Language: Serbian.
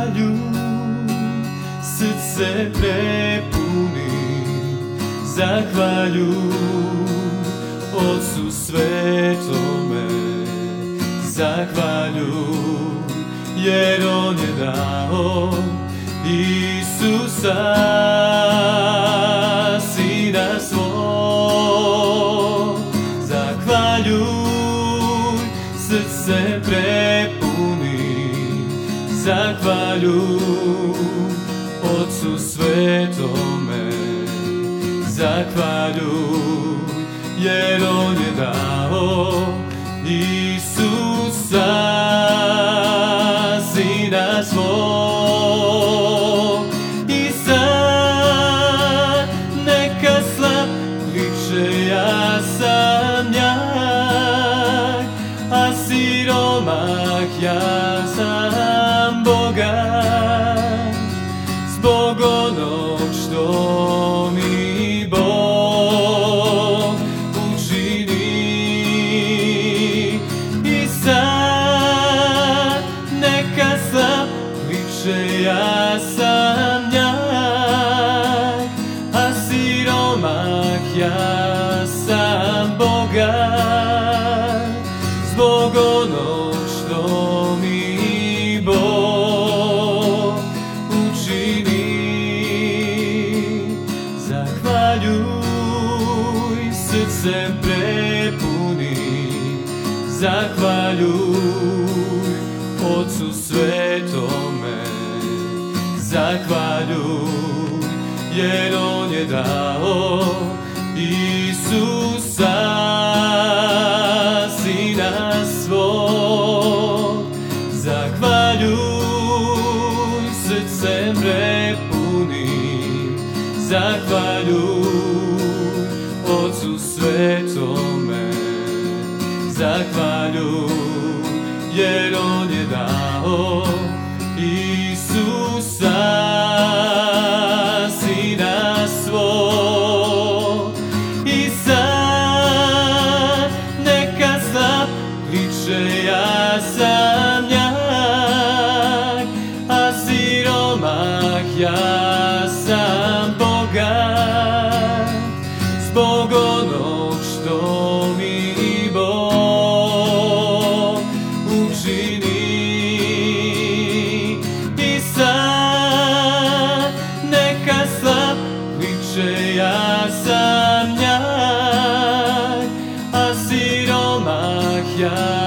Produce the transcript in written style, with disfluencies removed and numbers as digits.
zahvaljuj, srce prepuni, zahvaljuj Otcu Svetome, zahvaljuj, jer On je dao Isusa, Sina svog. Zahvaljuj, srce prepuni, zahvaljuj Otcu Svetome, zahvaljuj, jer On je dao Isusa, Sina svog. I sad neka slav kliče, ja sam jak, a siromah, ja sam bogat, zbog onog što mi Bog učini. I sad neka slav kliče, ja sam jak, a siromah, ja sam bogat, zbog onog što mi Bog učini. Zahvaljuj, srcem prepunim, zahvaljuj Otcu Svetome, zahvaljuj, jer On je dao Isusa, Sina svog. Zahvaljuj, srcem prepunim, zahvaljuj Otcu Svetome, zahvaljuj, jer On je dao Isusa, Sina svog. I sad neka slav kliče, ja sam jak, a siromah, ja sam bogat, zbog onog što mi Bog učini. I sad neka slav kliče, ja sam jak, a siromah, ja